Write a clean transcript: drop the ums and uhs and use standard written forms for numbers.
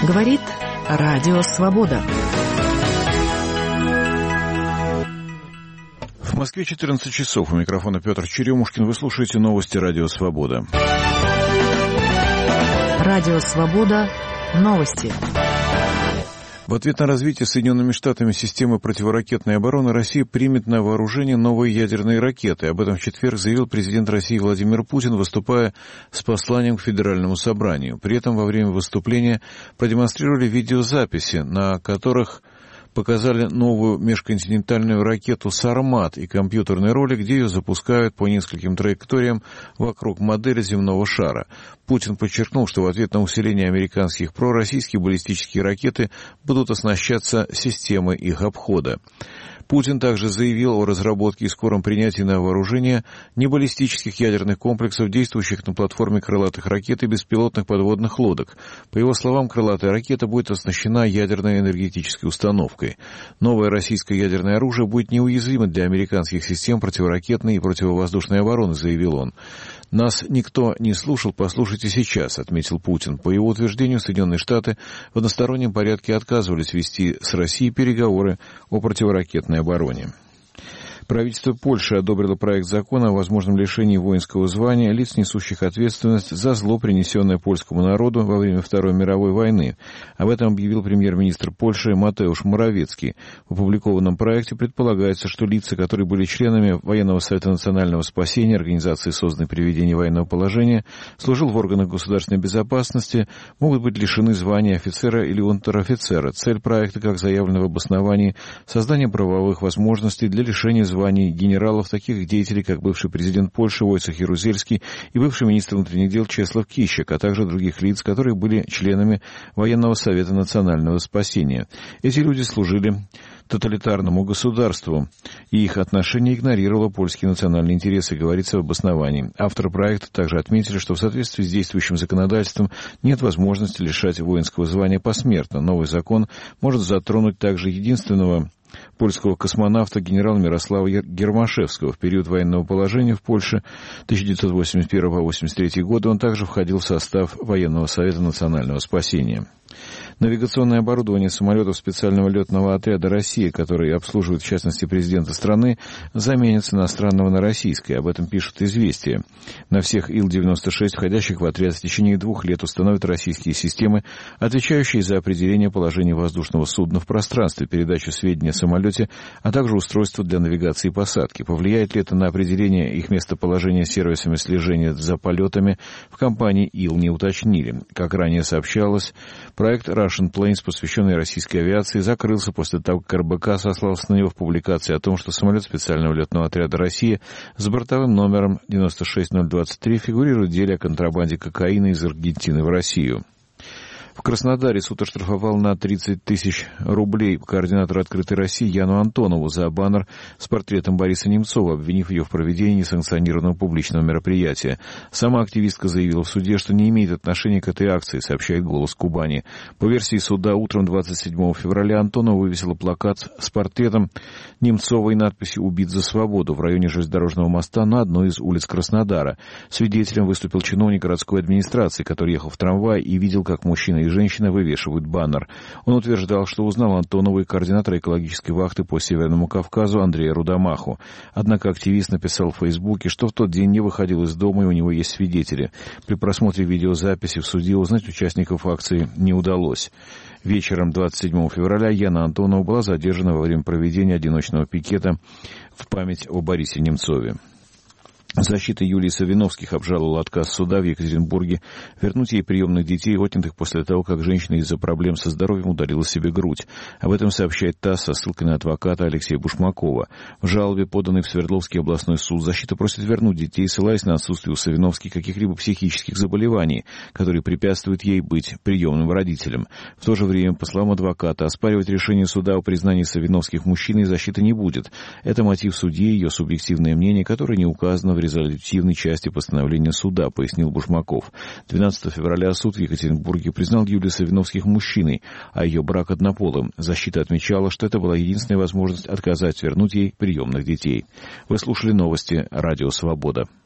Говорит Радио Свобода. В Москве 14 часов. У микрофона Петр Черемушкин. Вы слушаете новости Радио Свобода. Радио Свобода. Новости. В ответ на развитие Соединенными Штатами системы противоракетной обороны Россия примет на вооружение новые ядерные ракеты. Об этом в четверг заявил президент России Владимир Путин, выступая с посланием к Федеральному собранию. При этом во время выступления продемонстрировали видеозаписи, на которых показали новую межконтинентальную ракету «Сармат» и компьютерный ролик, где ее запускают по нескольким траекториям вокруг модели земного шара. Путин подчеркнул, что в ответ на усиление американских пророссийские баллистические ракеты будут оснащаться системой их обхода. Путин также заявил о разработке и скором принятии на вооружение небаллистических ядерных комплексов, действующих на платформе крылатых ракет и беспилотных подводных лодок. По его словам, крылатая ракета будет оснащена ядерной энергетической установкой. Новое российское ядерное оружие будет неуязвимо для американских систем противоракетной и противовоздушной обороны, заявил он. «Нас никто не слушал, послушайте сейчас», — отметил Путин. По его утверждению, Соединенные Штаты в одностороннем порядке отказывались вести с Россией переговоры о противоракетной обороне. Правительство Польши одобрило проект закона о возможном лишении воинского звания лиц, несущих ответственность за зло, принесенное польскому народу во время Второй мировой войны. Об этом объявил премьер-министр Польши Матеуш Моравецкий. В опубликованном проекте предполагается, что лица, которые были членами Военного совета национального спасения, организации, созданной при введении военного положения, служил в органах государственной безопасности, могут быть лишены звания офицера или унтер-офицера. Цель проекта, как заявлено в обосновании, создание правовых возможностей для лишения званий генералов, таких деятелей, как бывший президент Польши Войцех Ярузельский и бывший министр внутренних дел Чеслав Кищак, а также других лиц, которые были членами Военного совета национального спасения. Эти люди служили тоталитарному государству, и их отношение игнорировало польские национальные интересы, говорится в обосновании. Авторы проекта также отметили, что в соответствии с действующим законодательством нет возможности лишать воинского звания посмертно. Новый закон может затронуть также единственного польского космонавта генерала Мирослава Гермашевского. В период военного положения в Польше 1981-1983 года он также входил в состав Военного совета национального спасения. Навигационное оборудование самолетов специального летного отряда «Россия», которые обслуживают, в частности, президента страны, заменят с иностранного на российское. Об этом пишут «Известия». На всех Ил-96, входящих в отряд, в течение 2 лет установят российские системы, отвечающие за определение положения воздушного судна в пространстве, передачу сведений о самолете, а также устройство для навигации и посадки. Повлияет ли это на определение их местоположения сервисами слежения за полетами, в компании «Ил» не уточнили. Как ранее сообщалось, проект Russian Planes, посвященный российской авиации, закрылся после того, как РБК сослался на него в публикации о том, что самолет специального летного отряда «Россия» с бортовым номером 96023 фигурирует в деле о контрабанде кокаина из Аргентины в Россию. В Краснодаре суд оштрафовал на 30 тысяч рублей координатора «Открытой России» Яну Антонову за баннер с портретом Бориса Немцова, обвинив ее в проведении несанкционированного публичного мероприятия. Сама активистка заявила в суде, что не имеет отношения к этой акции, сообщает «Голос Кубани». По версии суда, утром 27 февраля Антонова вывесила плакат с портретом Немцова и надписью «Убит за свободу» в районе железнодорожного моста на одной из улиц Краснодара. Свидетелем выступил чиновник городской администрации, который ехал в трамвае и видел, как мужчина и женщина вывешивают баннер. Он утверждал, что узнал Антонова и координатора экологической вахты по Северному Кавказу Андрея Рудомаху. Однако активист написал в Фейсбуке, что в тот день не выходил из дома и у него есть свидетели. При просмотре видеозаписи в суде узнать участников акции не удалось. Вечером 27 февраля Яна Антонова была задержана во время проведения одиночного пикета в память о Борисе Немцове. Защита Юлии Савиновских обжаловала отказ суда в Екатеринбурге вернуть ей приемных детей, отнятых после того, как женщина из-за проблем со здоровьем удалила себе грудь. Об этом сообщает ТАСС со ссылкой на адвоката Алексея Бушмакова. В жалобе, поданной в Свердловский областной суд, защита просит вернуть детей, ссылаясь на отсутствие у Савиновских каких-либо психических заболеваний, которые препятствуют ей быть приемным родителем. В то же время, по словам адвоката, оспаривать решение суда о признании Савиновских мужчиной защита не будет. Это мотив судьи, ее субъективное мнение, которое не указано в резолютивной части постановления суда, пояснил Бушмаков. 12 февраля суд в Екатеринбурге признал Юлию Савиновских мужчиной, а ее брак однополым. Защита отмечала, что это была единственная возможность отказать вернуть ей приемных детей. Вы слушали новости «Радио Свобода».